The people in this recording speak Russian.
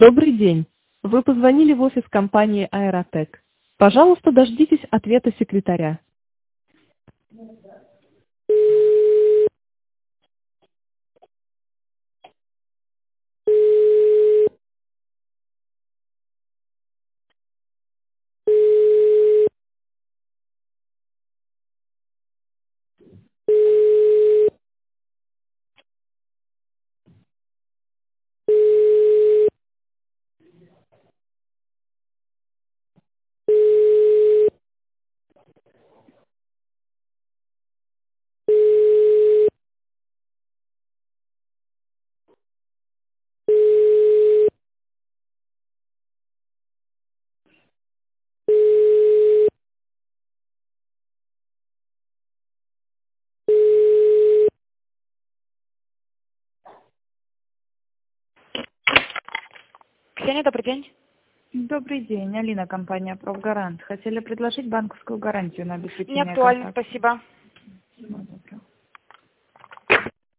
Добрый день. Вы позвонили в офис компании «Аэротек». Пожалуйста, дождитесь ответа секретаря. Ксения, добрый день. Добрый день, Алина, компания «Профгарант». Хотели предложить банковскую гарантию на Не обеспечение актуально, контакта. спасибо.